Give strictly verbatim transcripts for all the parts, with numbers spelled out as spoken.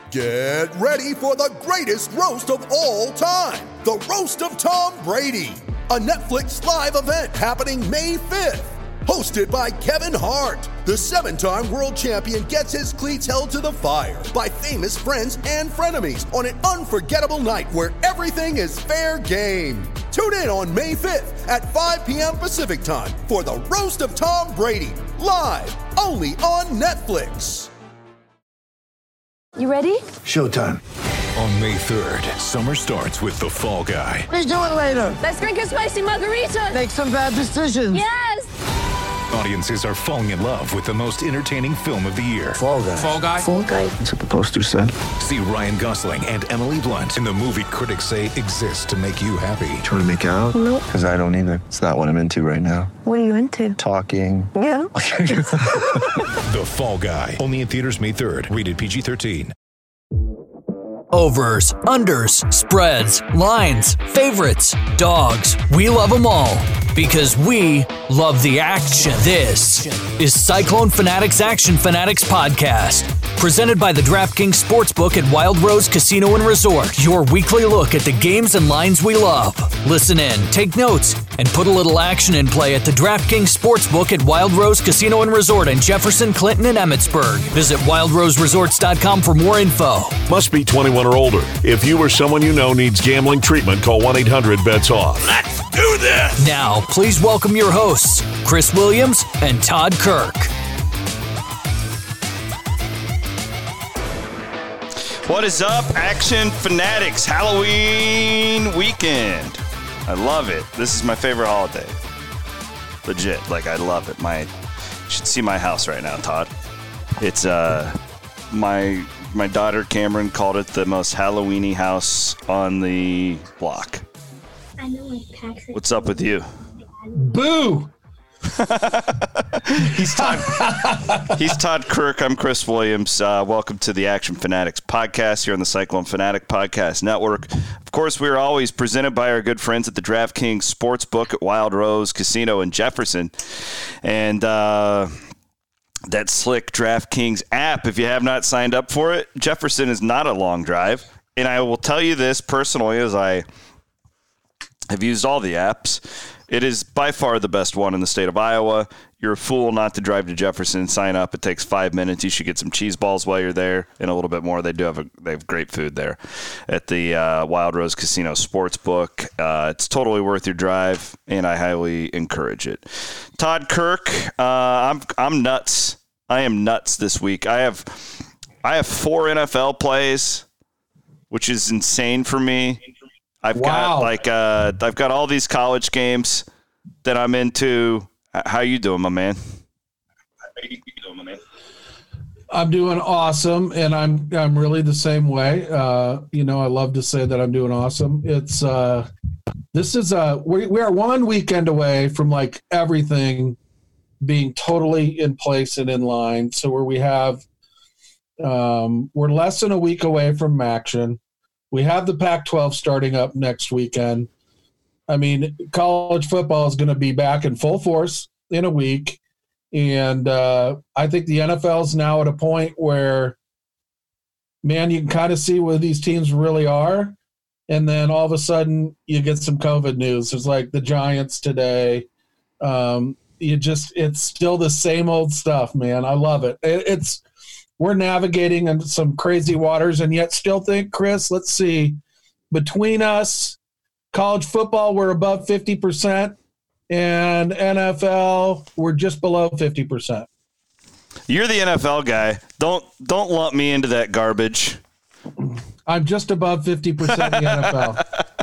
Get ready for the greatest roast of all time, the Roast of Tom Brady, a Netflix live event happening May fifth. Hosted by Kevin Hart, the seven-time world champion gets his cleats held to the fire by famous friends and frenemies on an unforgettable night where everything is fair game. Tune in on May fifth at five p.m. Pacific time for the Roast of Tom Brady, live only on Netflix. You ready? Showtime. On May third, summer starts with The Fall Guy. Let's do it later. Let's drink a spicy margarita. Make some bad decisions. Yes! Audiences are falling in love with the most entertaining film of the year. Fall Guy. Fall Guy? Fall Guy. That's what the poster said. See Ryan Gosling and Emily Blunt in the movie critics say exists to make you happy. Trying to make it out? Nope. Because I don't either. It's not what I'm into right now. What are you into? Talking. Yeah. The Fall Guy. Only in theaters May third. Rated P G thirteen. Overs, unders, spreads, lines, favorites, dogs. We love them all because we love the action. This is Cyclone Fanatics Action Fanatics Podcast, presented by the DraftKings Sportsbook at Wild Rose Casino and Resort. Your weekly look at the games and lines we love. Listen in, take notes, and put a little action in play at the DraftKings Sportsbook at Wild Rose Casino and Resort in Jefferson, Clinton, and Emmitsburg. Visit wild rose resorts dot com for more info. Must be twenty-one or older. If you or someone you know needs gambling treatment, call one eight hundred bets off. Let's do this! Now, please welcome your hosts, Chris Williams and Todd Kirk. What is up, Action Fanatics? Halloween weekend. I love it. This is my favorite holiday. Legit. Like, I love it. My, you should see my house right now, Todd. It's, uh, my... My daughter Cameron called it the most Halloween-y house on the block. I know, like Patrick. What's up with you? Boo! he's Todd. He's Todd Kirk. I'm Chris Williams. Uh, welcome to the Action Fanatics podcast here on the Cyclone Fanatic Podcast Network. Of course, we are always presented by our good friends at the DraftKings Sportsbook at Wild Rose Casino in Jefferson, and uh, that slick DraftKings app. If you have not signed up for it, Jefferson is not a long drive. And I will tell you this personally, as I have used all the apps, it is by far the best one in the state of Iowa. You're a fool not to drive to Jefferson, sign up. It takes five minutes. You should get some cheese balls while you're there and a little bit more. They do have a, they have great food there at the uh, Wild Rose Casino Sportsbook. Uh, it's totally worth your drive, and I highly encourage it. Todd Kirk, uh, I'm I'm nuts. I am nuts this week. I have I have four N F L plays, which is insane for me. I've wow. got like uh, I've got all these college games that I'm into. How you doing, my man? How you doing, my man? I'm doing awesome, and I'm I'm really the same way. Uh, you know, I love to say that I'm doing awesome. It's uh, this is uh, we we are one weekend away from like everything being totally in place and in line. So where we have, um, we're less than a week away from action. We have the Pac twelve starting up next weekend. I mean, college football is going to be back in full force in a week. And uh, I think the N F L is now at a point where, man, you can kind of see where these teams really are. And then all of a sudden you get some COVID news. There's like the Giants today. Um, you just, it's still the same old stuff, man. I love it. it it's, we're navigating into some crazy waters, and yet still think, Chris, let's see, between us, college football, we're above fifty percent, and N F L, we're just below fifty percent. You're the N F L guy. Don't don't lump me into that garbage. I'm just above fifty percent in the N F L.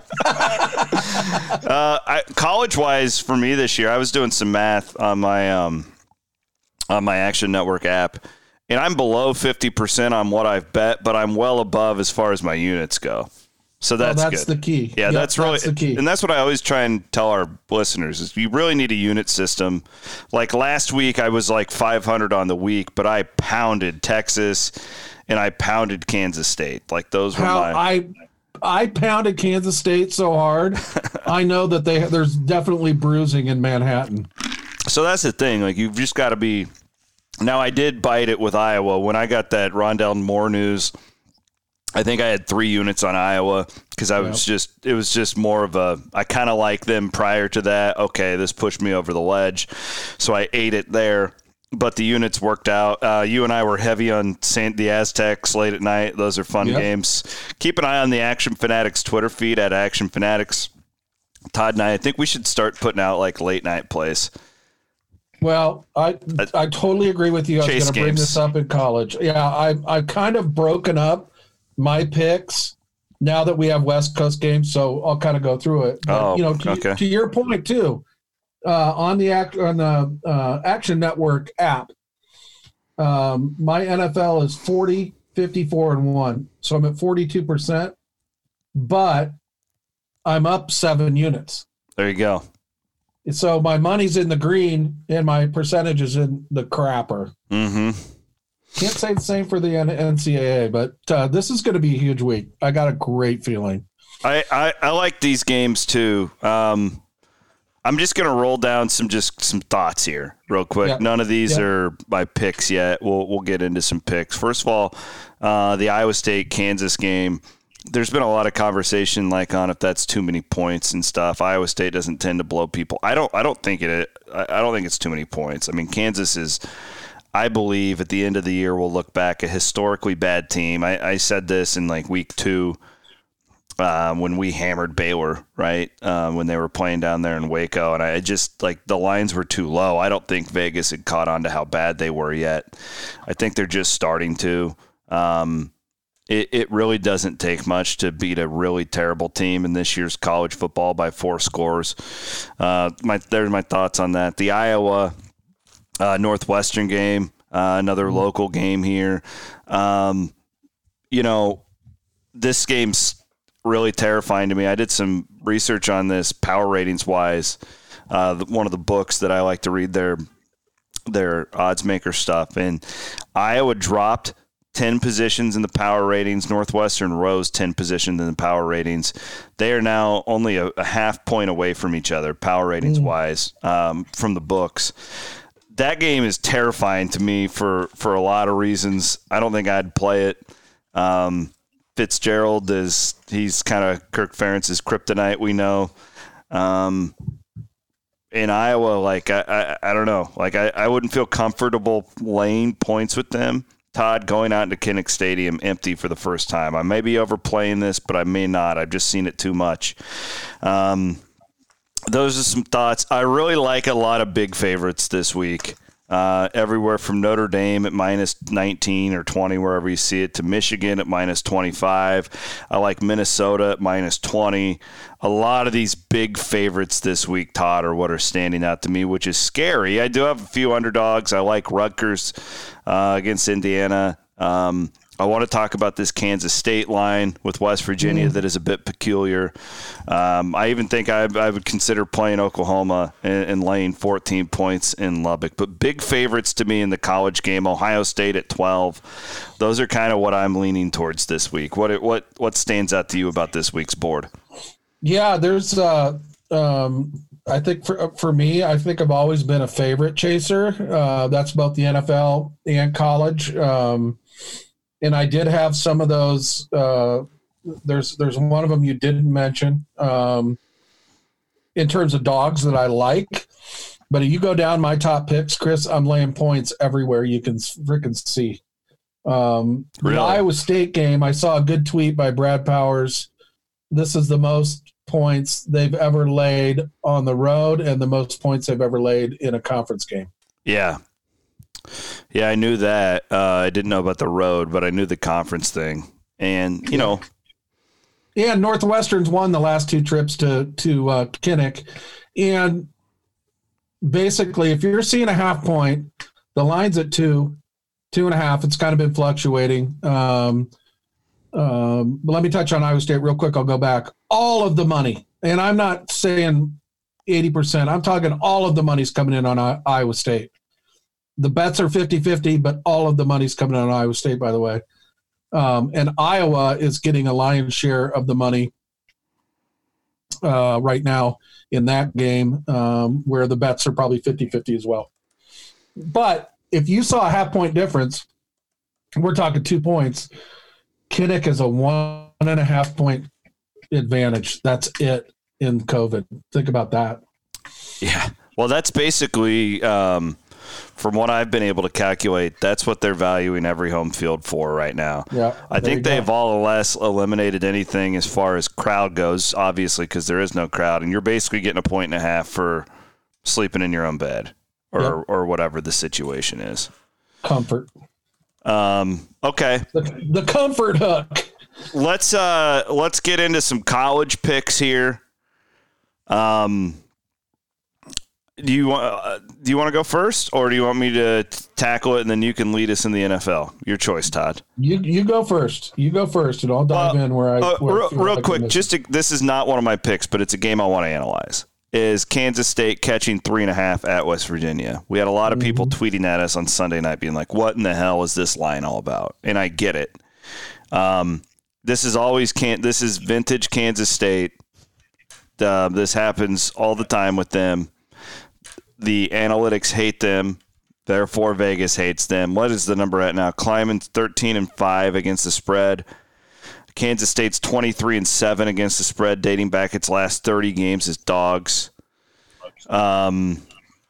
uh, I, college-wise, for me this year, I was doing some math on my um, on my Action Network app, and I'm below fifty percent on what I've bet, but I'm well above as far as my units go. So that's, oh, that's good. the key. Yeah, yep, that's really that's the key. And that's what I always try and tell our listeners is you really need a unit system. Like last week, I was like five hundred on the week, but I pounded Texas and I pounded Kansas State. Like those were How, my. I I pounded Kansas State so hard. I know that they there's definitely bruising in Manhattan. So that's the thing. Like you've just got to be. Now I did bite it with Iowa when I got that Rondell Moore news I think I had three units on Iowa because I was yep. just it was just more of a I kind of liked them prior to that. Okay, this pushed me over the ledge, so I ate it there. But the units worked out. Uh, you and I were heavy on Saint the Aztecs late at night. Those are fun yep. games. Keep an eye on the Action Fanatics Twitter feed at Action Fanatics. Todd and I, I think we should start putting out like late night plays. Well, I I totally agree with you. I was going to bring this up in college. Yeah, I I've kind of broken up my picks now that we have West Coast games, so I'll kind of go through it. But, oh, you know, to, okay. to your point too, uh, on the act on the uh, Action Network app, um, my N F L is forty, fifty-four, and one, so I'm at forty-two percent, but I'm up seven units. There you go. So my money's in the green and my percentage is in the crapper. Mm-hmm. Can't say the same for the N C double A, but uh, this is going to be a huge week. I got a great feeling. I, I, I like these games too. Um, I'm just going to roll down some just some thoughts here real quick. Yep. None of these yep. are my picks yet. We'll we'll get into some picks. First of all, uh, the Iowa State Kansas game. There's been a lot of conversation like on if that's too many points and stuff. Iowa State doesn't tend to blow people. I don't I don't think it I don't think it's too many points. I mean, Kansas is, I believe at the end of the year we'll look back a historically bad team. I, I said this in like week two um, when we hammered Baylor, right? Um, when they were playing down there in Waco, and I just like the lines were too low. I don't think Vegas had caught on to how bad they were yet. I think they're just starting to. Um, It, it really doesn't take much to beat a really terrible team in this year's college football by four scores. Uh, my there's my thoughts on that. The Iowa uh, Northwestern game, uh, another mm-hmm. local game here. Um, you know, this game's really terrifying to me. I did some research on this power ratings wise. Uh, one of the books that I like to read their their odds maker stuff, and Iowa dropped ten positions in the power ratings. Northwestern rose ten positions in the power ratings. They are now only a, a half point away from each other, power ratings mm. wise, um, from the books. That game is terrifying to me for, for a lot of reasons. I don't think I'd play it. Um, Fitzgerald is, he's kind of Kirk Ferentz's kryptonite, we know. Um, in Iowa, like, I, I, I don't know. Like, I, I wouldn't feel comfortable laying points with them. Todd, going out into Kinnick Stadium empty for the first time. I may be overplaying this, but I may not. I've just seen it too much. Um, those are some thoughts. I really like a lot of big favorites this week. Uh, everywhere from Notre Dame at minus nineteen or twenty, wherever you see it, to Michigan at minus twenty-five. I like Minnesota at minus twenty. A lot of these big favorites this week, Todd, are what are standing out to me, which is scary. I do have a few underdogs. I like Rutgers uh, against Indiana. Um, I want to talk about this Kansas State line with West Virginia mm. that is a bit peculiar. Um, I even think I, I would consider playing Oklahoma and, and laying fourteen points in Lubbock. But big favorites to me in the college game, Ohio State at twelve. Those are kind of what I'm leaning towards this week. What what what stands out to you about this week's board? Yeah, there's uh, um, I think for for me, I think I've always been a favorite chaser. Uh, that's both the N F L and college. Um, And I did have some of those. Uh, there's there's one of them you didn't mention um, in terms of dogs that I like. But if you go down my top picks, Chris, I'm laying points everywhere you can freaking see. Um, really? The Iowa State game, I saw a good tweet by Brad Powers. This is the most points they've ever laid on the road and the most points they've ever laid in a conference game. Yeah. Yeah, I knew that. Uh, I didn't know about the road, but I knew the conference thing. And, you know. Yeah, Northwestern's won the last two trips to, to uh, Kinnick. And basically, if you're seeing a half point, the line's at two, two and a half. It's kind of been fluctuating. Um, um, but let me touch on Iowa State real quick. I'll go back. All of the money, and I'm not saying eighty percent. I'm talking all of the money's coming in on I- Iowa State. The bets are fifty-fifty, but all of the money's coming on Iowa State, by the way. Um, and Iowa is getting a lion's share of the money uh, right now in that game, um, where the bets are probably fifty-fifty as well. But if you saw a half-point difference, we're talking two points, Kinnick is a one and a half point advantage. That's it in COVID. Think about that. Yeah. Well, that's basically, um, from what I've been able to calculate, that's what they're valuing every home field for right now. Yeah, I think they've go. all or less eliminated anything as far as crowd goes, obviously, because there is no crowd. And you're basically getting a point and a half for sleeping in your own bed or, yep. or whatever the situation is. Comfort. Um, okay. The, the comfort hook. Let's uh, let's get into some college picks here. Um, do you want uh, do you want to go first, or do you want me to t- tackle it and then you can lead us in the N F L? Your choice, Todd. You you go first. You go first, and I'll dive uh, in where I. Uh, where real I real like quick, just to, this is not one of my picks, but it's a game I want to analyze. Is Kansas State catching three and a half at West Virginia? We had a lot of people mm-hmm. tweeting at us on Sunday night, being like, "What in the hell is this line all about?" And I get it. Um, this is always can. This is vintage Kansas State. Uh, this happens all the time with them. The analytics hate them, therefore Vegas hates them. What is the number at now? Climbing thirteen and five against the spread. Kansas State's twenty-three and seven against the spread, dating back its last thirty games as dogs. Um,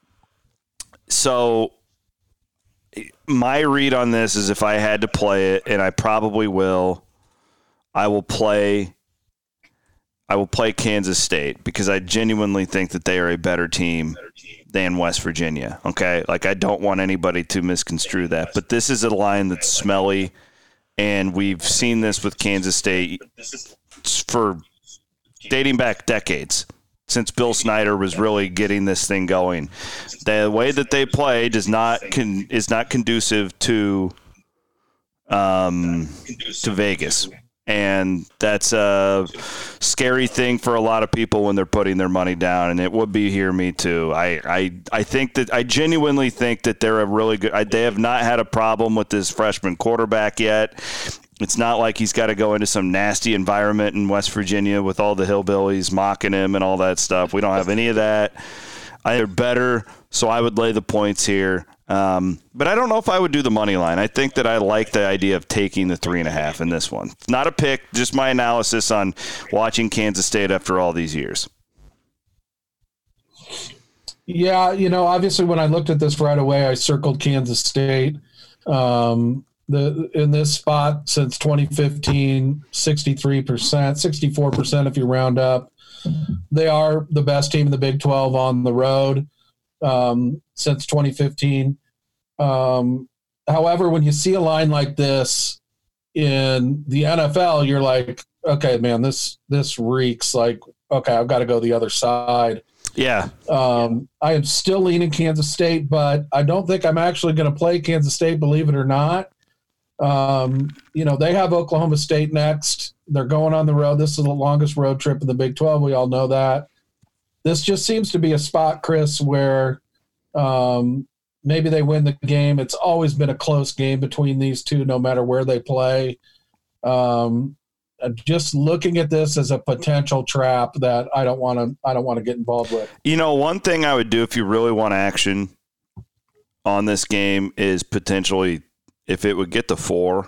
so my read on this is if I had to play it, and I probably will, I will play I will play Kansas State because I genuinely think that they are a better team than West Virginia. Okay? Like, I don't want anybody to misconstrue that. But this is a line that's smelly. And we've seen this with Kansas State for dating back decades, since Bill Snyder was really getting this thing going. The way that they play does not con, is not conducive to um, to Vegas. And that's a scary thing for a lot of people when they're putting their money down, and it would be here me too. I, I, I think that I genuinely think that they're a really good. I, they have not had a problem with this freshman quarterback yet. It's not like he's got to go into some nasty environment in West Virginia with all the hillbillies mocking him and all that stuff. We don't have any of that. They're better, so I would lay the points here. Um, but I don't know if I would do the money line. I think that I like the idea of taking the three and a half in this one. Not a pick, just my analysis on watching Kansas State after all these years. Yeah, you know, obviously when I looked at this right away, I circled Kansas State. Um, the in this spot since twenty fifteen, sixty-three percent, sixty-four percent if you round up. They are the best team in the Big twelve on the road um, since twenty fifteen. Um, however, when you see a line like this in the N F L, you're like, okay, man, this this reeks. Like, okay, I've got to go the other side. Yeah. Um, I am still leaning Kansas State, but I don't think I'm actually going to play Kansas State, believe it or not. Um, you know, they have Oklahoma State next. They're going on the road. This is the longest road trip in the Big twelve. We all know that. This just seems to be a spot, Chris, where um, maybe they win the game. It's always been a close game between these two, no matter where they play. Um, just looking at this as a potential trap that I don't want to. I don't want to get involved with. You know, one thing I would do if you really want action on this game is potentially, if it would get to four,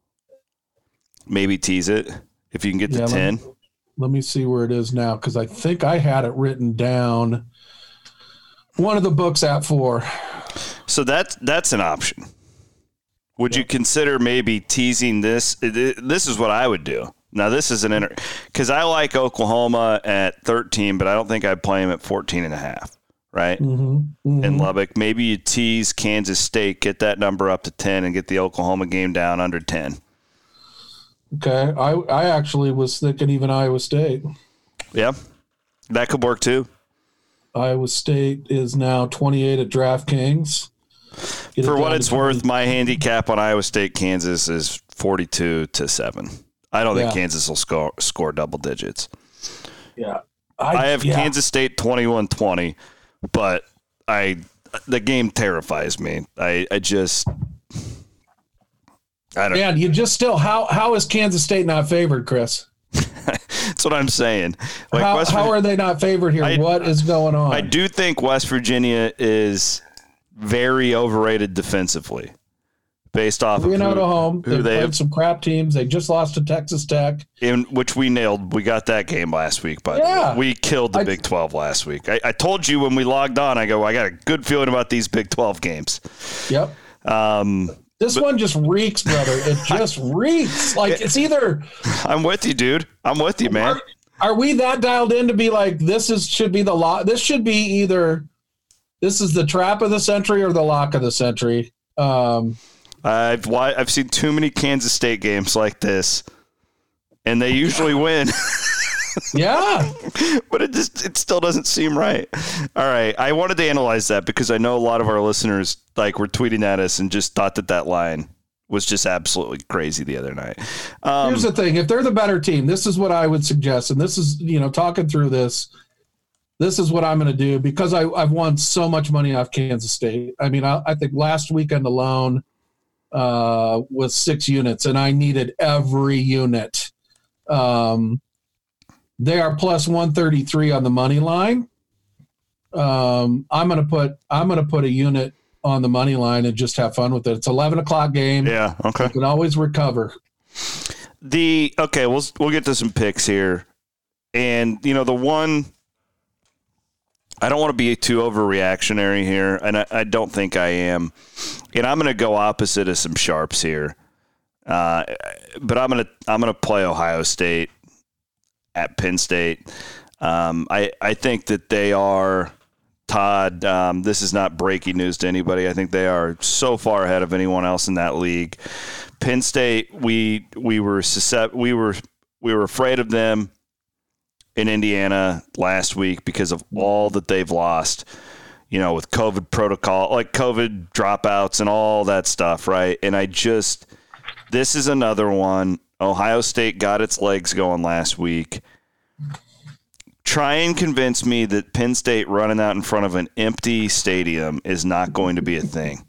maybe tease it. If you can get to yeah, ten. Let me, let me see where it is now, because I think I had it written down. One of the books at four. So that's that's an option. Would yeah. you consider maybe teasing this? This is what I would do. Now, this is an inter because I like Oklahoma at thirteen, but I don't think I'd play them at fourteen and a half, right? Mm-hmm. Mm-hmm. In Lubbock, maybe you tease Kansas State, get that number up to ten, and get the Oklahoma game down under ten. Okay, I I actually was thinking even Iowa State. Yeah, that could work too. Iowa State is now twenty-eight at DraftKings. Get For it what it's twenty. worth, my handicap on Iowa State Kansas is forty-two to seven. I don't think yeah. Kansas will score score double digits. Yeah, I, I have yeah. Kansas State twenty-one twenty, but I the game terrifies me. I I just. I don't Man, you just still how how is Kansas State not favored, Chris? That's what I'm saying. Like how West how are they not favored here? I, what is going on? I do think West Virginia is very overrated defensively, based off three of and out who, at home. who They they played some crap teams. They just lost to Texas Tech, in which we nailed. We got that game last week, by yeah. the way. We killed the I, Big twelve last week. I, I told you when we logged on, I go, I got a good feeling about these Big twelve games. Yep. Um, this but, one just reeks, brother. It just reeks. Like it's either. I'm with you, dude. I'm with you, man. Are, are we that dialed in to be like, this is should be the lock? This should be either. This is the trap of the century or the lock of the century. Um, I've I've seen too many Kansas State games like this, and they usually win. Yeah, but it just it still doesn't seem right. All right, I wanted to analyze that because I know a lot of our listeners like were tweeting at us and just thought that that line was just absolutely crazy the other night. Um, Here's the thing: if they're the better team, this is what I would suggest, and this is you know talking through this. This is what I'm going to do because I, I've won so much money off Kansas State. I mean, I, I think last weekend alone uh, was six units, and I needed every unit. Um, they are plus one thirty-three on the money line. Um, I'm going to put I'm going to put a unit on the money line and just have fun with it. It's eleven o'clock game. Yeah, okay. You can always recover. The okay, we'll we'll get to some picks here, and you know the one. I don't want to be too overreactionary here, and I, I don't think I am. And I'm going to go opposite of some sharps here, uh, but I'm going to I'm going to play Ohio State at Penn State. Um, I I think that they are Todd. Um, this is not breaking news to anybody. I think they are so far ahead of anyone else in that league. Penn State, we we were we were we were afraid of them in Indiana last week because of all that they've lost, you know, with COVID protocol, like COVID dropouts and all that stuff, right? And I just, this is another one. Ohio State got its legs going last week. Try and convince me that Penn State running out in front of an empty stadium is not going to be a thing.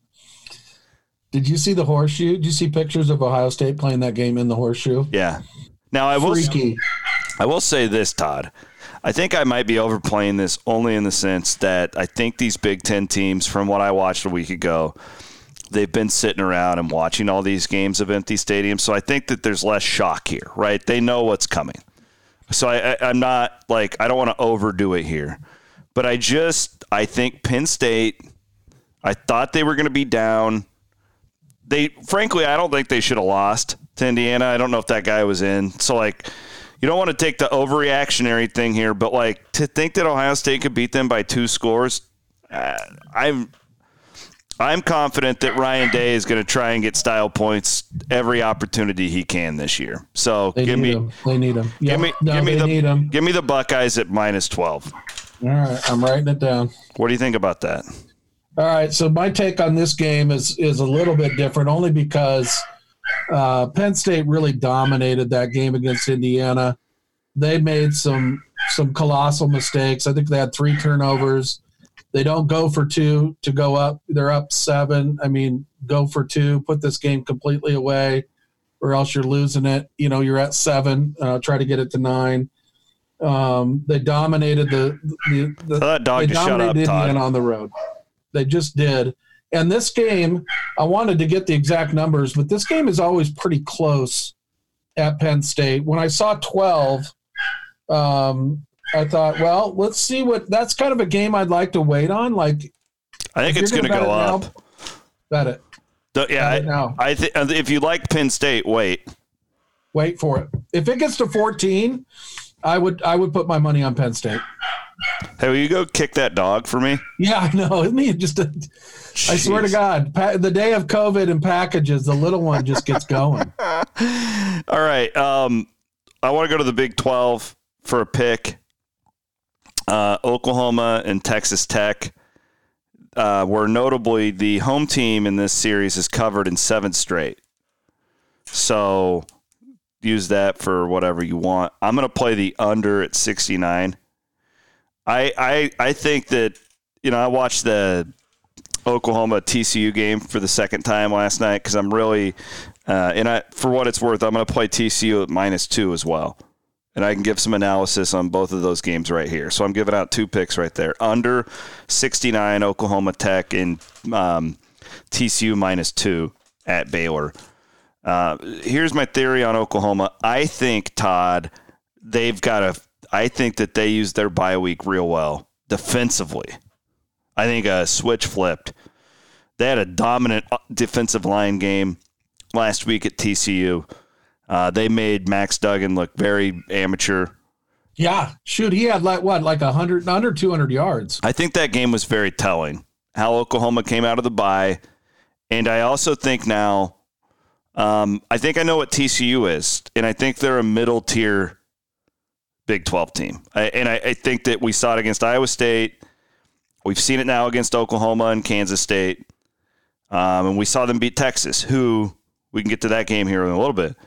Did you see the horseshoe? Did you see pictures of Ohio State playing that game in the horseshoe? Yeah. Now I will. Freaky. I will say this, Todd. I think I might be overplaying this only in the sense that I think these Big Ten teams, from what I watched a week ago, they've been sitting around and watching all these games of empty stadiums. So I think that there's less shock here, right? They know what's coming. So I, I, I'm not like, I don't want to overdo it here. But I just, I think Penn State, I thought they were going to be down. They, frankly, I don't think they should have lost to Indiana. I don't know if that guy was in. So, like, you don't want to take the overreactionary thing here, but like to think that Ohio State could beat them by two scores, uh, I'm I'm confident that Ryan Day is going to try and get style points every opportunity he can this year. So they give need me, them. they need them. Yep. Give me, no, give me they the, need them. give me the Buckeyes at minus twelve. All right, I'm writing it down. What do you think about that? All right, so my take on this game is is a little bit different, only because uh, Penn State really dominated that game against Indiana. They made some some colossal mistakes. I think they had three turnovers. They don't go for two to go up. They're up seven. I mean, go for two, put this game completely away, or else you're losing it. You know, you're at seven. Uh, try to get it to nine. Um, they dominated the the, the oh, that dog they just dominated shut up, Indiana Todd. on the road. They just did. And this game, I wanted to get the exact numbers, but this game is always pretty close at Penn State. When I saw twelve, um, I thought, well, let's see what – that's kind of a game I'd like to wait on. Like, I think it's going to go up. Now, bet it. The, yeah, bet it now. I, I think if you like Penn State, wait. Wait for it. If it gets to fourteen, I would I would put my money on Penn State. Hey, will you go kick that dog for me? Yeah, I know. I mean, just a, I swear to God, pa- the day of COVID and packages, the little one just gets going. All right. Um, I want to go to the Big twelve for a pick. Uh, Oklahoma and Texas Tech uh, were notably the home team in this series is covered in seven straight. So use that for whatever you want. I'm going to play the under at sixty-nine. I, I I think that, you know, I watched the Oklahoma T C U game for the second time last night because I'm really, uh, and I for what it's worth, I'm going to play T C U at minus two as well. And I can give some analysis on both of those games right here. So I'm giving out two picks right there. Under sixty-nine, Oklahoma Tech, and um, T C U minus two. at Baylor. Uh, here's my theory on Oklahoma. I think, Todd, they've got a – I think that they use their bye week real well defensively. I think a switch flipped. They had a dominant defensive line game last week at T C U. Uh, they made Max Duggan look very amateur. Yeah, shoot, he had like what, like a hundred, under two hundred yards. I think that game was very telling. How Oklahoma came out of the bye, and I also think now, um, I think I know what T C U is, and I think they're a middle tier Big twelve team. I, and I, I think that we saw it against Iowa State. We've seen it now against Oklahoma and Kansas State, um, and we saw them beat Texas, who we can get to that game here in a little bit.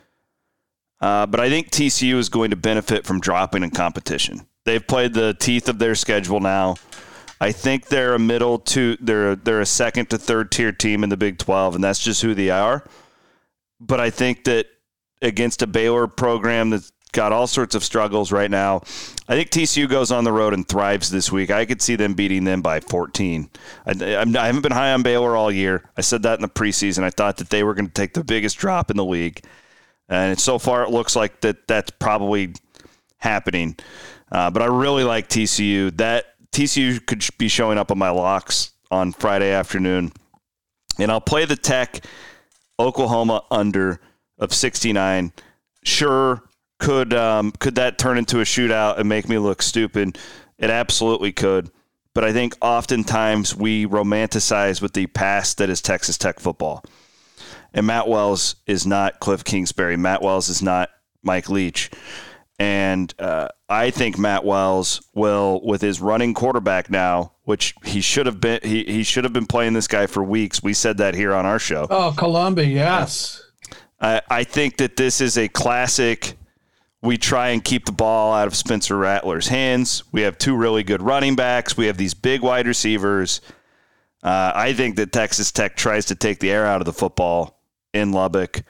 Uh, but I think T C U is going to benefit from dropping in competition. They've played the teeth of their schedule now. I think they're a middle to they're they're a second to third tier team in the Big twelve, and that's just who they are. But I think that against a Baylor program that's got all sorts of struggles right now, I think T C U goes on the road and thrives this week. I could see them beating them by fourteen. I, I'm, I haven't been high on Baylor all year. I said that in the preseason. I thought that they were going to take the biggest drop in the league. And so far, it looks like that that's probably happening. Uh, but I really like T C U. That T C U could be showing up on my locks on Friday afternoon. And I'll play the Tech Oklahoma under of sixty-nine. Sure, could um, could that turn into a shootout and make me look stupid? It absolutely could. But I think oftentimes we romanticize with the past that is Texas Tech football. And Matt Wells is not Cliff Kingsbury. Matt Wells is not Mike Leach. And uh, I think Matt Wells will, with his running quarterback now, which he should have been, he, he should have been playing this guy for weeks. We said that here on our show. Oh, Columbia, yes. I, I think that this is a classic. We try and keep the ball out of Spencer Rattler's hands. We have two really good running backs. We have these big wide receivers. Uh, I think that Texas Tech tries to take the air out of the football in Lubbock,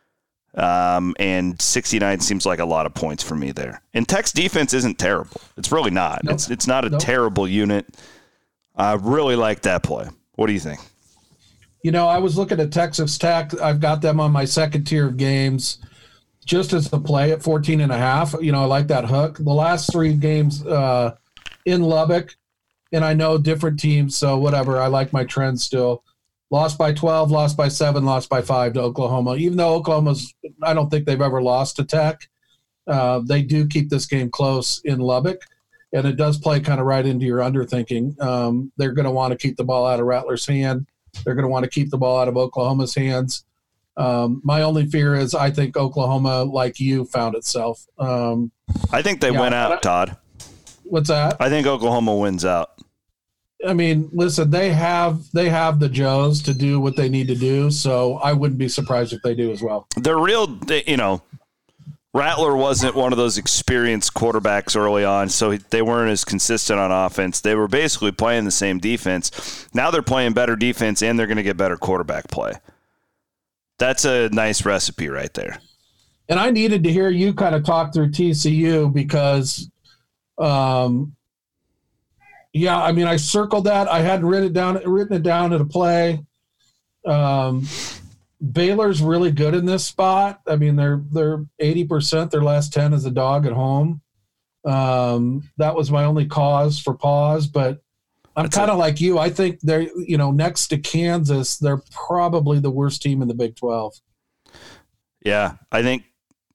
um, and sixty-nine seems like a lot of points for me there. And Tech's defense isn't terrible. It's really not. Nope. It's it's not a nope. terrible unit. I really like that play. What do you think? You know, I was looking at Texas Tech. I've got them on my second tier of games just as a play at fourteen and a half. You know, I like that hook. The last three games uh, in Lubbock, and I know different teams, so whatever. I like my trend still. Lost by twelve, lost by seven, lost by five to Oklahoma. Even though Oklahoma's, I don't think they've ever lost to Tech. Uh, they do keep this game close in Lubbock, and it does play kind of right into your underthinking. Um, they're going to want to keep the ball out of Rattler's hand. They're going to want to keep the ball out of Oklahoma's hands. Um, my only fear is I think Oklahoma, like you, found itself. Um, I think they yeah, went out, I, Todd. What's that? I think Oklahoma wins out. I mean, listen, they have they have the Joes to do what they need to do, so I wouldn't be surprised if they do as well. They're real, they, you know, Rattler wasn't one of those experienced quarterbacks early on, so they weren't as consistent on offense. They were basically playing the same defense. Now they're playing better defense, and they're going to get better quarterback play. That's a nice recipe right there. And I needed to hear you kind of talk through T C U because um, – yeah, I mean, I circled that. I hadn't written it down, written it down at a play. Um, Baylor's really good in this spot. I mean, they're they're eighty percent. Their last ten is a dog at home. Um, that was my only cause for pause. But I'm kind of like you. I think they're, you know, next to Kansas, they're probably the worst team in the Big twelve. Yeah, I think,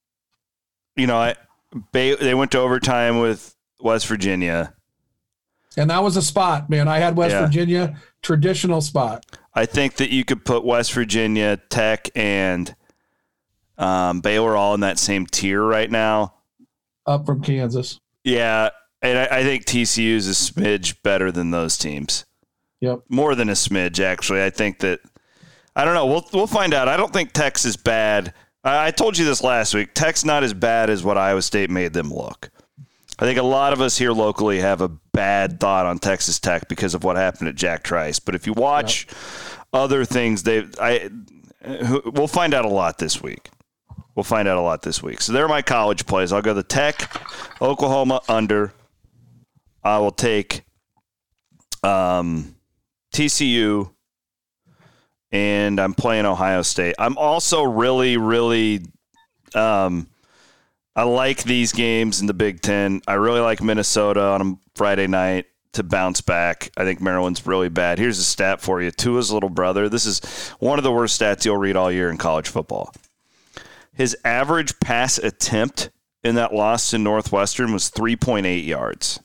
you know, I Bay, they went to overtime with West Virginia. And that was a spot, man. I had West yeah. Virginia, traditional spot. I think that you could put West Virginia, Tech, and um, Baylor all in that same tier right now. Up from Kansas. Yeah, and I, I think T C U is a smidge better than those teams. Yep. More than a smidge, actually. I think that – I don't know. We'll we'll find out. I don't think Tech's is bad. I, I told you this last week. Tech's not as bad as what Iowa State made them look. I think a lot of us here locally have a bad thought on Texas Tech because of what happened at Jack Trice. But if you watch yep. other things, they I we'll find out a lot this week. We'll find out a lot this week. So there are my college plays. I'll go the Tech, Oklahoma under. I will take um, T C U and I'm playing Ohio State. I'm also really, really um, I like these games in the Big Ten. I really like Minnesota on a Friday night to bounce back. I think Maryland's really bad. Here's a stat for you. Tua's little brother. This is one of the worst stats you'll read all year in college football. His average pass attempt in that loss to Northwestern was three point eight yards.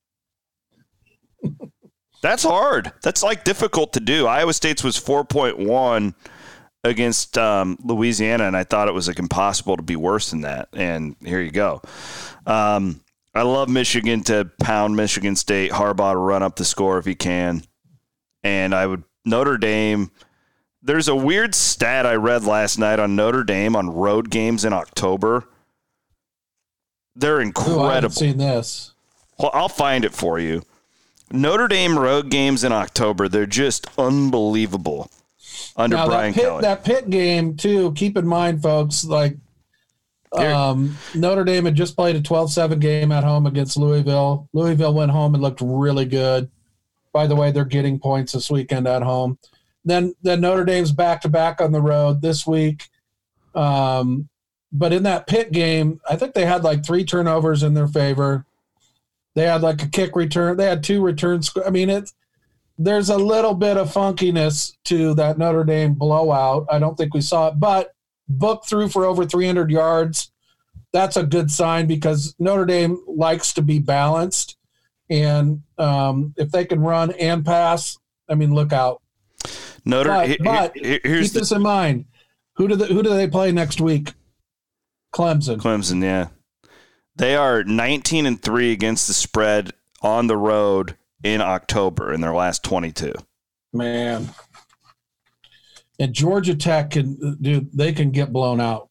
That's hard. That's like difficult to do. Iowa State's was four point one against um, Louisiana, and I thought it was like impossible to be worse than that. And here you go. Um, I love Michigan to pound Michigan State. Harbaugh to run up the score if he can. And I would Notre Dame. There's a weird stat I read last night on Notre Dame on road games in October. They're incredible. Ooh, I haven't seen this. Well, I'll find it for you. Notre Dame road games in October, they're just unbelievable under now, Brian that Pitt, Kelly. That Pitt game, too, keep in mind, folks, like um, Notre Dame had just played a twelve seven game at home against Louisville. Louisville went home and looked really good. By the way, they're getting points this weekend at home. Then, then Notre Dame's back-to-back on the road this week. Um, but in that Pitt game, I think they had like three turnovers in their favor. They had like a kick return. They had two returns. I mean, it's there's a little bit of funkiness to that Notre Dame blowout. I don't think we saw it, but Book threw for over three hundred yards. That's a good sign because Notre Dame likes to be balanced. And um, if they can run and pass, I mean, look out. Notre, but, he, but he, here's keep the, this in mind. Who do, the, who do they play next week? Clemson. Clemson, yeah. They are nineteen and three against the spread on the road in October in their last twenty-two. Man. And Georgia Tech can dude, they can get blown out.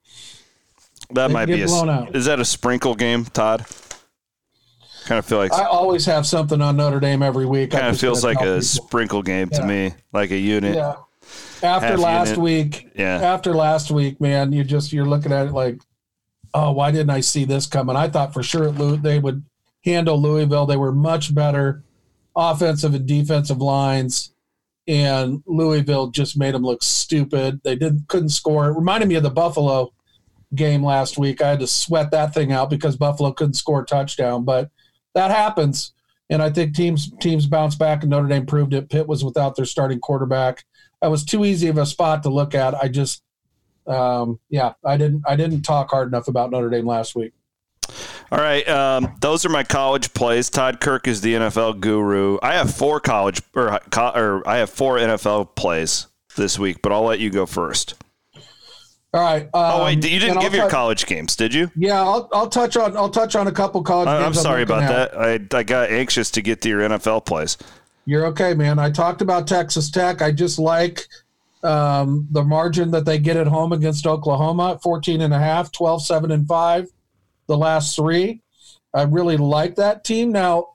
That they might be a blown out. Is that a sprinkle game, Todd? Kind of feel like I always have something on Notre Dame every week. Kind of feels like a people. sprinkle game to yeah. me, like a unit. Yeah. After last unit. week, yeah. After last week, man, you just you're looking at it like, oh, why didn't I see this coming? I thought for sure they would handle Louisville. They were much better offensive and defensive lines, and Louisville just made them look stupid. They didn't couldn't score. It reminded me of the Buffalo game last week. I had to sweat that thing out because Buffalo couldn't score a touchdown, but that happens. And I think teams teams bounce back, and Notre Dame proved it. Pitt was without their starting quarterback. That was too easy of a spot to look at. I just Um, yeah, I didn't. I didn't talk hard enough about Notre Dame last week. All right, um, those are my college plays. Todd Kirk is the N F L guru. I have four college or, or I have four N F L plays this week, but I'll let you go first. All right. Um, oh wait, you didn't give I'll your t- college games, did you? Yeah, I'll I'll touch on I'll touch on a couple college I, games. I'm sorry I'm about at. that. I I got anxious to get to your N F L plays. You're okay, man. I talked about Texas Tech. I just like um, the margin that they get at home against Oklahoma, fourteen and a half, twelve, seven, and five, the last three. I really like that team. Now,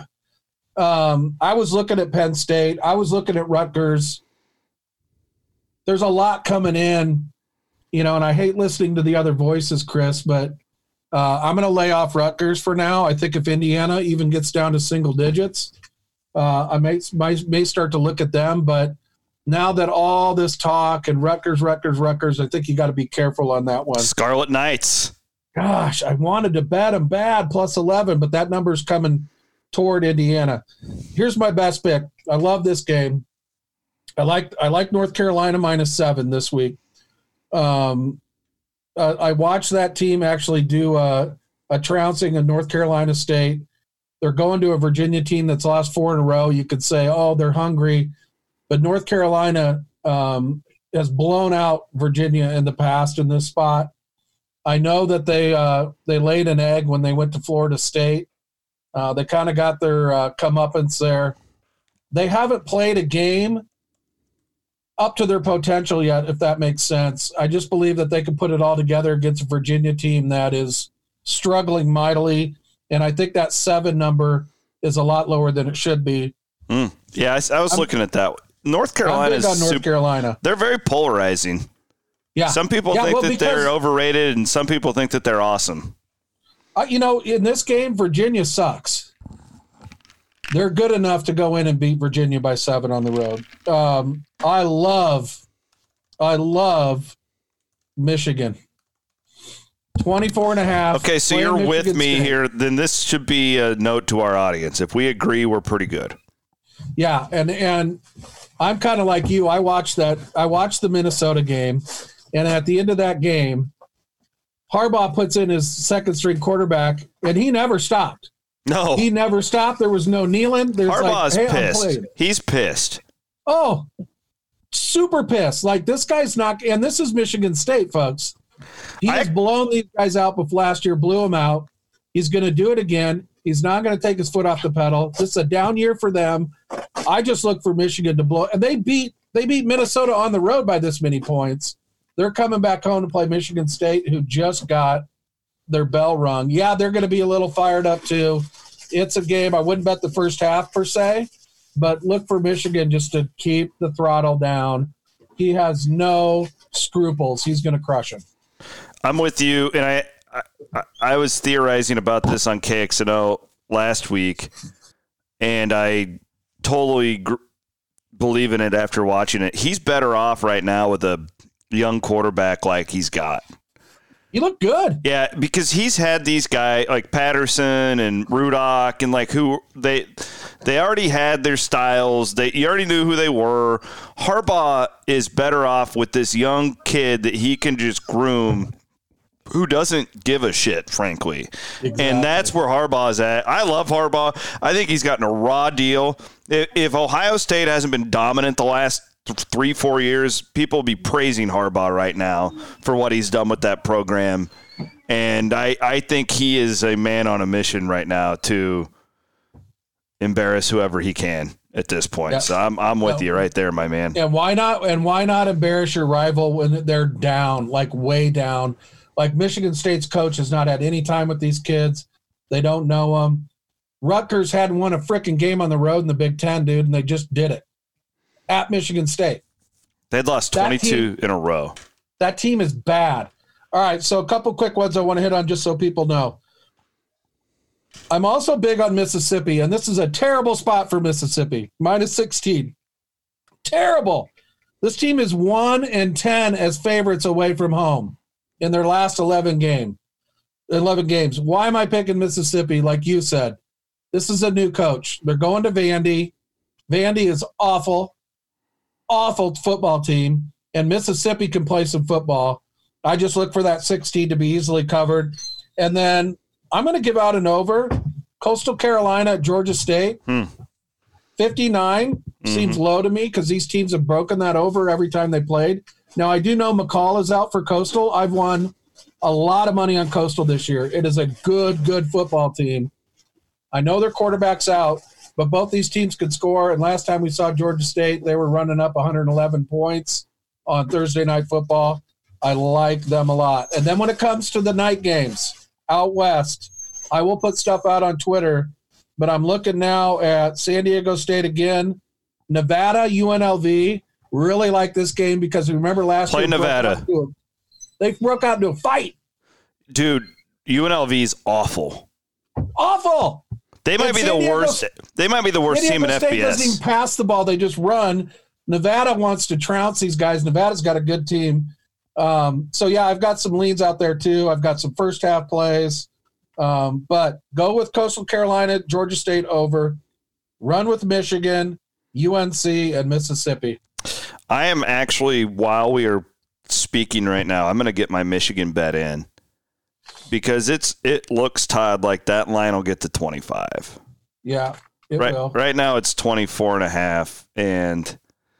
um, I was looking at Penn State. I was looking at Rutgers. There's a lot coming in, you know, and I hate listening to the other voices, Chris, but uh, I'm going to lay off Rutgers for now. I think if Indiana even gets down to single digits, uh, I may, may, may start to look at them, but now that all this talk and Rutgers, Rutgers, Rutgers, I think you got to be careful on that one. Scarlet Knights. Gosh, I wanted to bet them bad, plus eleven, but that number's coming toward Indiana. Here's my best pick. I love this game. I like I like North Carolina minus seven this week. Um, uh, I watched that team actually do a, a trouncing in North Carolina State. They're going to a Virginia team that's lost four in a row. You could say, oh, they're hungry. But North Carolina um, has blown out Virginia in the past in this spot. I know that they uh, they laid an egg when they went to Florida State. Uh, they kind of got their uh, comeuppance there. They haven't played a game up to their potential yet, if that makes sense. I just believe that they can put it all together against a Virginia team that is struggling mightily, and I think that seven number is a lot lower than it should be. Mm. Yeah, I, I was I'm, looking at that. North Carolina is North super, Carolina. They're very polarizing. Yeah. Some people yeah, think well, that because, they're overrated, and some people think that they're awesome. Uh, you know, in this game, Virginia sucks. they're good enough to go in and beat Virginia by seven on the road. Um, I love, I love Michigan. twenty-four and a half. Okay, so you're Michigan with me State. Here. Then this should be a note to our audience. If we agree, we're pretty good. Yeah, and and I'm kind of like you. I watched that. I watched the Minnesota game, and at the end of that game, Harbaugh puts in his second string quarterback, and he never stopped. No, he never stopped. There was no kneeling. There's Harbaugh's like, hey, pissed. He's pissed. Oh, super pissed. Like this guy's not. And this is Michigan State, folks. He has blown these guys out before last year, blew them out. He's going to do it again. He's not going to take his foot off the pedal. This is a down year for them. I just look for Michigan to blow. And they beat they beat Minnesota on the road by this many points. They're coming back home to play Michigan State, who just got their bell rung. Yeah, they're going to be a little fired up too. It's a game. I wouldn't bet the first half per se, but look for Michigan just to keep the throttle down. He has no scruples. He's going to crush him. I'm with you, and I, I I was theorizing about this on K X N O last week, and I totally gr- believe in it after watching it. He's better off right now with a young quarterback like he's got. He looked good. Yeah, because he's had these guys like Patterson and Rudock and like who they they already had their styles. They you already knew who they were. Harbaugh is better off with this young kid that he can just groom, who doesn't give a shit, frankly. Exactly. And that's where Harbaugh's at. I love Harbaugh. I think he's gotten a raw deal. If, if Ohio State hasn't been dominant the last three, four years, people will be praising Harbaugh right now for what he's done with that program. And I, I think he is a man on a mission right now to embarrass whoever he can at this point. Yeah. So I'm I'm with well, you right there, my man. And why not and why not embarrass your rival when they're down, like way down? Like Michigan State's coach has not had any time with these kids. They don't know them. Rutgers hadn't won a freaking game on the road in the Big Ten, dude, and they just did it at Michigan State. They'd lost twenty-two team, in a row. That team is bad. All right, so a couple quick ones I want to hit on just so people know. I'm also big on Mississippi, and this is a terrible spot for Mississippi. minus sixteen. Terrible. This team is one and ten as favorites away from home in their last eleven game, eleven games. Why am I picking Mississippi? Like you said, this is a new coach. They're going to Vandy. Vandy is awful, awful football team, and Mississippi can play some football. I just look for that sixteen to be easily covered. And then I'm going to give out an over. Coastal Carolina at Georgia State. Hmm. fifty-nine mm-hmm. seems low to me because these teams have broken that over every time they played. Now, I do know McCall is out for Coastal. I've won a lot of money on Coastal this year. It is a good, good football team. I know their quarterback's out, but both these teams could score. And last time we saw Georgia State, they were running up one hundred eleven points on Thursday Night Football. I like them a lot. And then when it comes to the night games out west, I will put stuff out on Twitter, but I'm looking now at San Diego State again, Nevada, U N L V. Really like this game because remember last Play year Nevada. Broke a, they broke out into a fight. Dude, U N L V is awful. Awful. They might and be San the Diego, worst. They might be the worst San Diego team in State F B S. Doesn't even pass the ball; they just run. Nevada wants to trounce these guys. Nevada's got a good team. Um, so yeah, I've got some leans out there too. I've got some first half plays, um, but go with Coastal Carolina, Georgia State over. Run with Michigan, U N C, and Mississippi. I am actually, while we are speaking right now, I'm going to get my Michigan bet in because it's it looks, Todd, like that line will get to twenty-five. Yeah, it right, will. Right now it's twenty-four and a half, and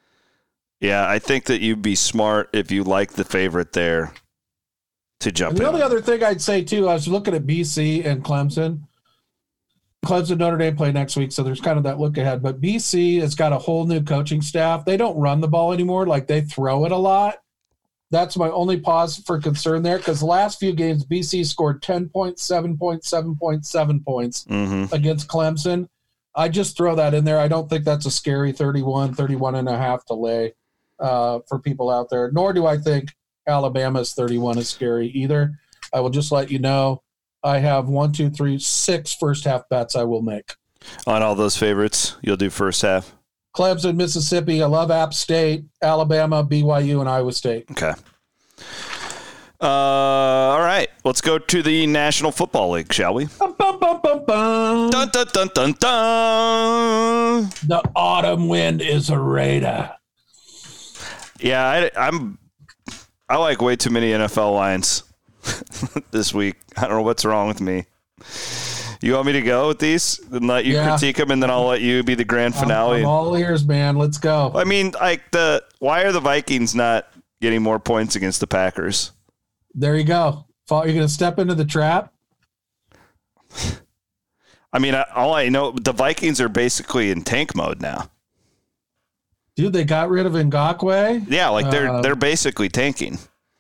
yeah, I think that you'd be smart if you like the favorite there to jump and the in. The only other thing I'd say, too, I was looking at B C and Clemson. Clemson, Notre Dame play next week, so there's kind of that look ahead. But B C has got a whole new coaching staff. They don't run the ball anymore. Like, they throw it a lot. That's my only pause for concern there because the last few games, B C scored ten points, seven points, seven points, seven points mm-hmm. against Clemson. I just throw that in there. I don't think that's a scary thirty-one, thirty-one and a half to lay uh, for people out there, nor do I think Alabama's thirty-one is scary either. I will just let you know I have one, two, three, six first half bets I will make. On all those favorites, you'll do first half. Clemson, Mississippi. I love App State, Alabama, B Y U, and Iowa State. Okay. Uh, all right. Let's go to the National Football League, shall we? Bum, bum, bum, bum, bum. Dun, dun, dun, dun, dun. The autumn wind is a raider. Yeah, I, I'm. I like way too many N F L lines this week. I don't know what's wrong with me. You want me to go with these and let you yeah. critique them, and then I'll let you be the grand finale? I'm, I'm all ears, man. Let's go. I mean, like the why are the Vikings not getting more points against the Packers? There you go. You're going to step into the trap? I mean, I, all I know, the Vikings are basically in tank mode now. Dude, they got rid of Ngakoue. Yeah, like they're uh, they're basically tanking.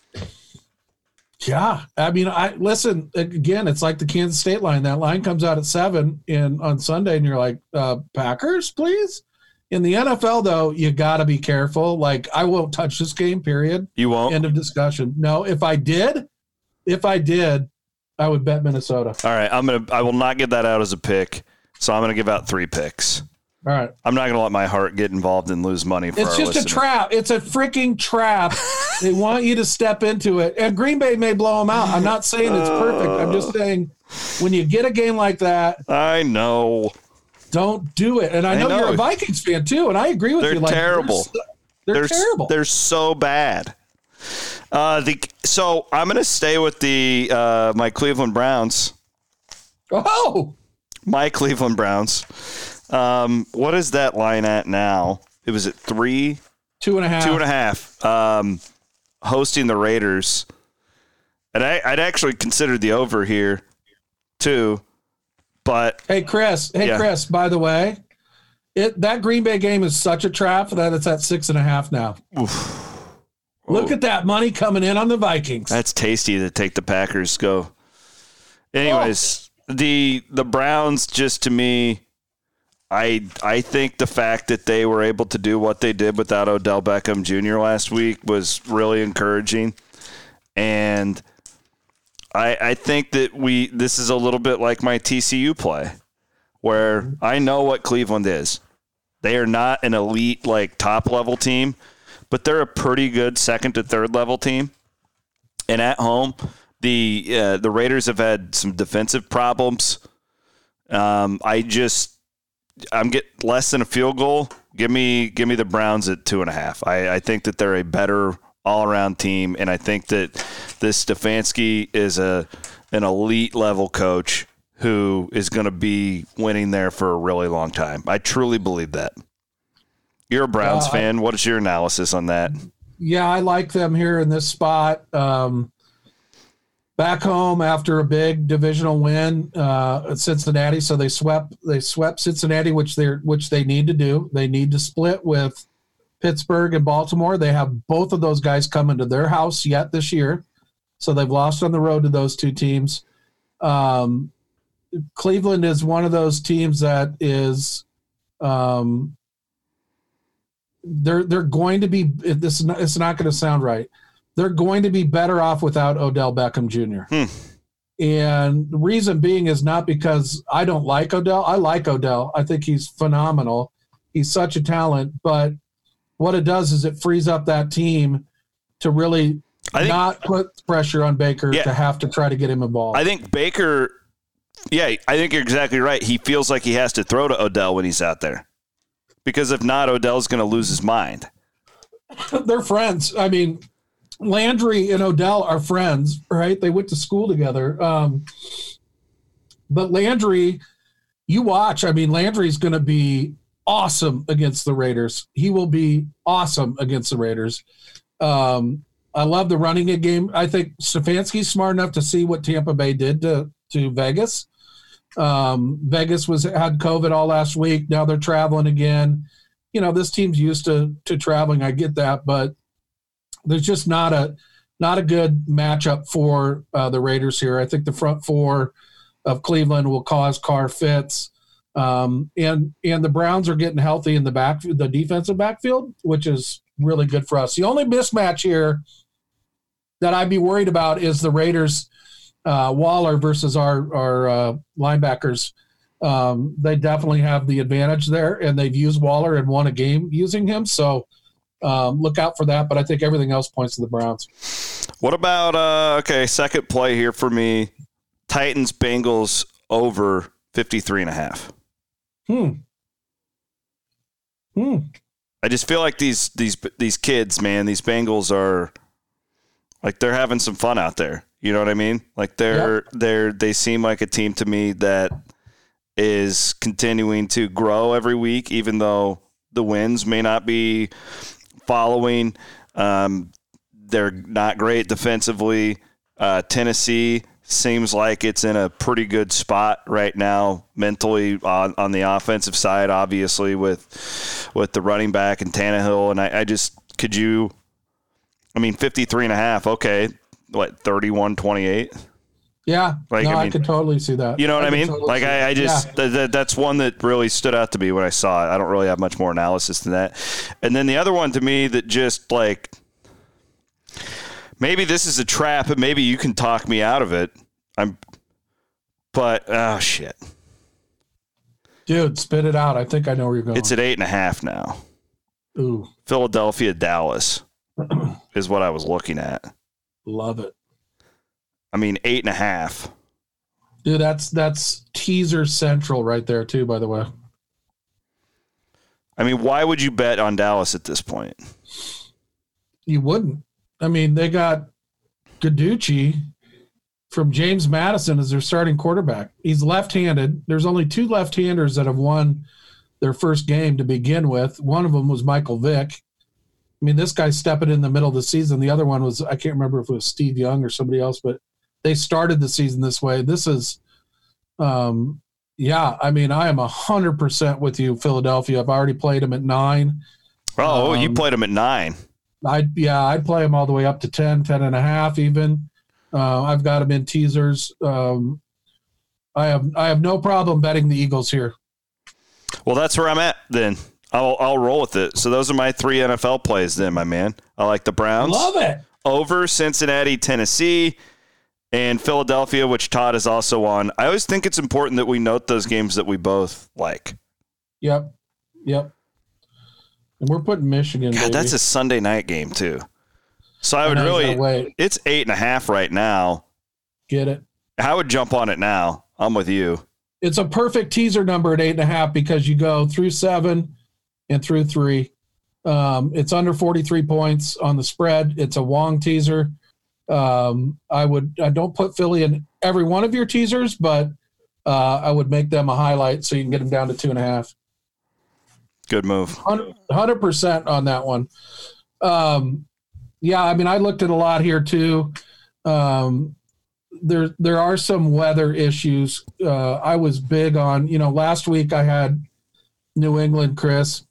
Yeah, I mean, I listen again. It's like the Kansas State line. That line comes out at seven in on Sunday, and you're like, uh, Packers, please. In the N F L, though, you got to be careful. Like, I won't touch this game, period. You won't? End of discussion. No, if I did, if I did, I would bet Minnesota. All right, I'm gonna. I will not give that out as a pick. So I'm gonna give out three picks. All right. I'm not gonna let my heart get involved and lose money for It's our just listeners. a trap. It's a freaking trap. They want you to step into it. And Green Bay may blow them out. I'm not saying it's perfect. I'm just saying when you get a game like that, I know. Don't do it. And I know, I know you're a Vikings fan too, and I agree with they're you. Like, terrible. They're, they're terrible. They're so bad. Uh, the so I'm going to stay with the uh, my Cleveland Browns. Oh, my Cleveland Browns. Um, what is that line at now? It was at three, two and a half, two and a half. Um, hosting the Raiders, and I, I'd actually considered the over here too. But hey, Chris. Hey, yeah. Chris. By the way, it that Green Bay game is such a trap that it's at six and a half now. Oof. Look at that money coming in on the Vikings. That's tasty to take the Packers. Go. Anyways, oh. the the Browns, just to me, I I think the fact that they were able to do what they did without Odell Beckham Junior last week was really encouraging, and I, I think that we this is a little bit like my T C U play, where I know what Cleveland is. They are not an elite, like, top-level team, but they're a pretty good second to third level team. And at home, the uh, the Raiders have had some defensive problems. Um, I just I'm get less than a field goal. Give me give me the Browns at two and a half. I, I think that they're a better all-around team, and I think that this Stefanski is a an elite level coach who is going to be winning there for a really long time. I truly believe that. You're a Browns uh, fan. What is your analysis on that? Yeah, I like them here in this spot. Um, back home after a big divisional win uh, at Cincinnati, so they swept they swept Cincinnati, which they which they need to do. They need to split with Pittsburgh and Baltimore. They have both of those guys coming to their house yet this year. So they've lost on the road to those two teams. Um, Cleveland is one of those teams that is um, they're they're going to be this is not, it's not going to sound right. They're going to be better off without Odell Beckham Junior Hmm. And the reason being is not because I don't like Odell. I like Odell. I think he's phenomenal. He's such a talent, but what it does is it frees up that team to really I think, not put pressure on Baker yeah, to have to try to get him involved. I think Baker, yeah, I think you're exactly right. He feels like he has to throw to Odell when he's out there. Because if not, Odell's going to lose his mind. They're friends. I mean, Landry and Odell are friends, right? They went to school together. Um, but Landry, you watch. I mean, Landry's going to be awesome against the Raiders. He will be awesome against the Raiders. Um, I love the running game. I think Stefanski's smart enough to see what Tampa Bay did to, to Vegas. Um, Vegas was had COVID all last week. Now they're traveling again. You know, this team's used to to traveling. I get that, but there's just not a not a good matchup for uh, the Raiders here. I think the front four of Cleveland will cause car fits. Um, and and the Browns are getting healthy in the back, the defensive backfield, which is really good for us. The only mismatch here that I'd be worried about is the Raiders, uh, Waller versus our our uh, linebackers. Um, they definitely have the advantage there, and they've used Waller and won a game using him. So um, look out for that. But I think everything else points to the Browns. What about, uh, okay, second play here for me, Titans Bengals over fifty-three and a half. Hmm. Hmm. I just feel like these these these kids, man, these Bengals are like they're having some fun out there. You know what I mean? Like they're yep. they're they seem like a team to me that is continuing to grow every week, even though the wins may not be following. Um, they're not great defensively. Uh, Tennessee seems like it's in a pretty good spot right now mentally on, on the offensive side, obviously with with the running back and Tannehill. And I, I just, could you, I mean, fifty-three and a half, okay, what, thirty-one twenty-eight? Yeah, like, no, I, I, mean, I could totally see that. You know what I, I mean? Totally like, I, I just, yeah. th- th- that's one that really stood out to me when I saw it. I don't really have much more analysis than that. And then the other one to me that just, like, maybe this is a trap, and maybe you can talk me out of it. I'm, but oh shit, dude, spit it out. I think I know where you're going. It's at eight and a half now. Ooh, Philadelphia, Dallas is what I was looking at. Love it. I mean, eight and a half. Dude, that's that's teaser central right there too. By the way, I mean, why would you bet on Dallas at this point? You wouldn't. I mean, they got Guducci from James Madison as their starting quarterback. He's left-handed. There's only two left-handers that have won their first game to begin with. One of them was Michael Vick. I mean, this guy's stepping in the middle of the season. The other one was, I can't remember if it was Steve Young or somebody else, but they started the season this way. This is, um, yeah, I mean, I am one hundred percent with you, Philadelphia. I've already played them at nine. Oh, um, you played them at nine. I'd, yeah, I'd play them all the way up to ten, ten and a half even. Uh, I've got them in teasers. Um, I have I have no problem betting the Eagles here. Well, that's where I'm at then. I'll I'll roll with it. So those are my three N F L plays then, my man. I like the Browns. Love it. Over Cincinnati, Tennessee, and Philadelphia, which Todd is also on. I always think it's important that we note those games that we both like. Yep. Yep. And we're putting Michigan, God, baby. that's a Sunday night game too. So I would I really wait. It's eight and a half right now. Get it. I would jump on it now. I'm with you. It's a perfect teaser number at eight and a half because you go through seven and through three. Um, it's under forty-three points on the spread. It's a Wong teaser. Um, I would I don't put Philly in every one of your teasers, but uh, I would make them a highlight so you can get them down to two and a half. Good move. one hundred percent on that one. Um, yeah, I mean, I looked at a lot here too. Um, there, there are some weather issues. Uh, I was big on, you know, last week I had New England, Chris,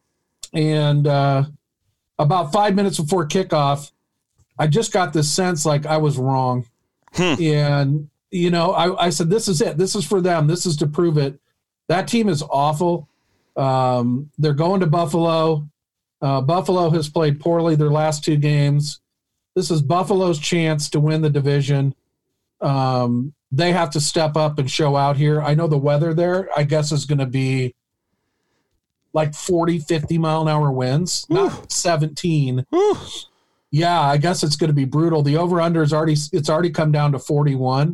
and uh, about five minutes before kickoff, I just got this sense like I was wrong. Hmm. And, you know, I, I said, this is it. This is for them. This is to prove it. That team is awful. Um, they're going to Buffalo. Uh, Buffalo has played poorly their last two games. This is Buffalo's chance to win the division. Um, they have to step up and show out here. I know the weather there, I guess, is going to be like forty, fifty mile an hour winds, Ooh. Not seventeen. Ooh. Yeah, I guess it's going to be brutal. The over-under is already, it's already come down to forty-one.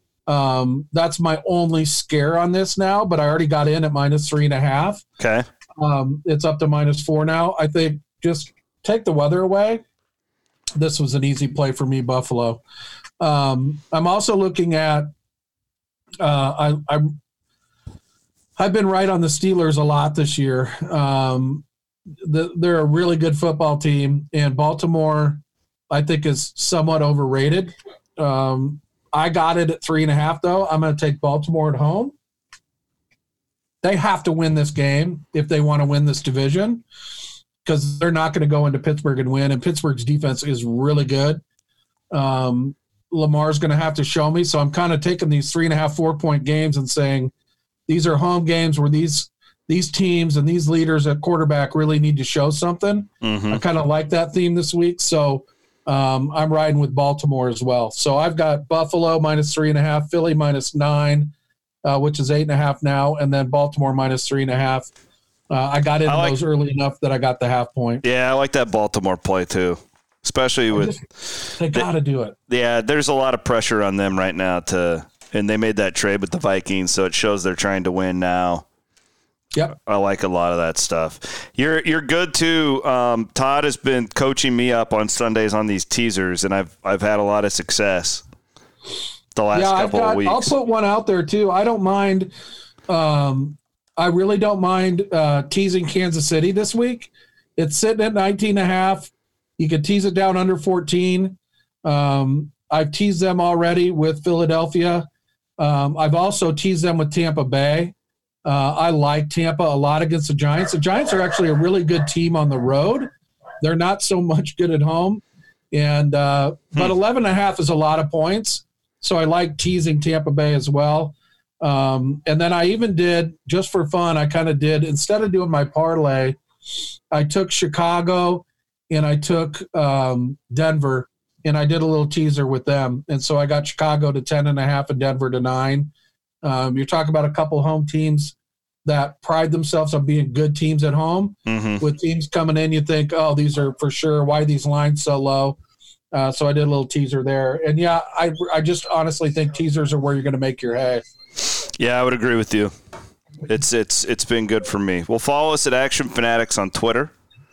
Um, that's my only scare on this now, but I already got in at minus three and a half. Okay. Um, it's up to minus four now. I think just take the weather away. This was an easy play for me, Buffalo. Um, I'm also looking at, uh, I, I'm, I've been right on the Steelers a lot this year. Um, the, they're a really good football team, and Baltimore, I think, is somewhat overrated. Um, I got it at three and a half, though. I'm going to take Baltimore at home. They have to win this game if they want to win this division, because they're not going to go into Pittsburgh and win, and Pittsburgh's defense is really good. Um, Lamar's going to have to show me, so I'm kind of taking these three and a half, four-point games and saying these are home games where these these teams and these leaders at quarterback really need to show something. Mm-hmm. I kind of like that theme this week, so um, I'm riding with Baltimore as well. So I've got Buffalo minus three and a half, Philly minus nine, uh, which is eight and a half now, and then Baltimore minus three and a half. Uh, I got in like, those early enough that I got the half point. Yeah, I like that Baltimore play too, especially with just, they got to do it. Yeah, there's a lot of pressure on them right now to, and they made that trade with the Vikings, so it shows they're trying to win now. Yep, I like a lot of that stuff. You're you're good too. Um, Todd has been coaching me up on Sundays on these teasers, and I've I've had a lot of success the last yeah, couple got, of weeks. I'll put one out there too. I don't mind. Um, I really don't mind uh, teasing Kansas City this week. It's sitting at nineteen and a half. You could tease it down under fourteen. Um, I've teased them already with Philadelphia. Um, I've also teased them with Tampa Bay. Uh, I like Tampa a lot against the Giants. The Giants are actually a really good team on the road. They're not so much good at home. And uh, hmm. But eleven and a half is a lot of points. So I like teasing Tampa Bay as well. Um, and then I even did, just for fun, I kind of did, instead of doing my parlay, I took Chicago and I took um, Denver, and I did a little teaser with them. And so I got Chicago to ten and a half and Denver to nine. Um, you're talking about a couple home teams that pride themselves on being good teams at home. Mm-hmm. With teams coming in, you think, oh, these are for sure. Why are these lines so low? Uh, so I did a little teaser there. And, yeah, I, I just honestly think teasers are where you're going to make your hay. Yeah, I would agree with you. It's it's it's been good for me. Well, follow us at Action Fanatics on Twitter,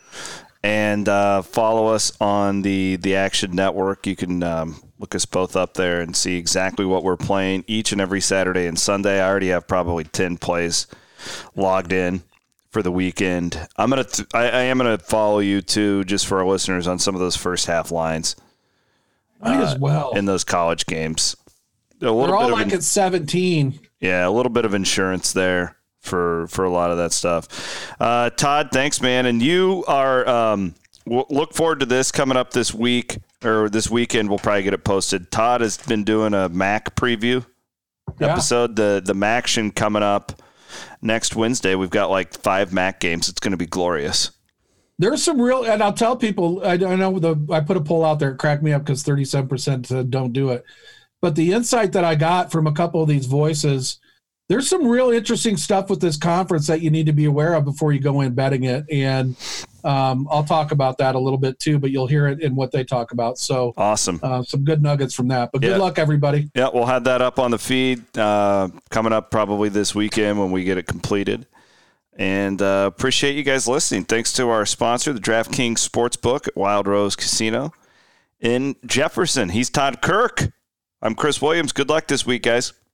and uh, follow us on the the Action Network. You can um, look us both up there and see exactly what we're playing each and every Saturday and Sunday. I already have probably ten plays logged in for the weekend. I'm gonna th- I, I am gonna follow you too, just for our listeners, on some of those first half lines. Might uh, as well in those college games. A little They're all bit like in- at seventeen. Yeah, a little bit of insurance there for for a lot of that stuff. Uh, Todd, thanks, man. And you are um, we'll look forward to this coming up this week or this weekend. We'll probably get it posted. Todd has been doing a Mac preview yeah. episode. The the Maction coming up next Wednesday. We've got like five Mac games. It's going to be glorious. There's some real, and I'll tell people. I, I know the I put a poll out there. It cracked me up because thirty-seven percent said don't do it. But the insight that I got from a couple of these voices, there's some real interesting stuff with this conference that you need to be aware of before you go in betting it. And um, I'll talk about that a little bit too, but you'll hear it in what they talk about. So awesome. Uh, some good nuggets from that. But good yeah. luck, everybody. Yeah, we'll have that up on the feed uh, coming up probably this weekend when we get it completed. And uh, appreciate you guys listening. Thanks to our sponsor, the DraftKings Sportsbook at Wild Rose Casino in Jefferson. He's Todd Kirk. I'm Chris Williams. Good luck this week, guys.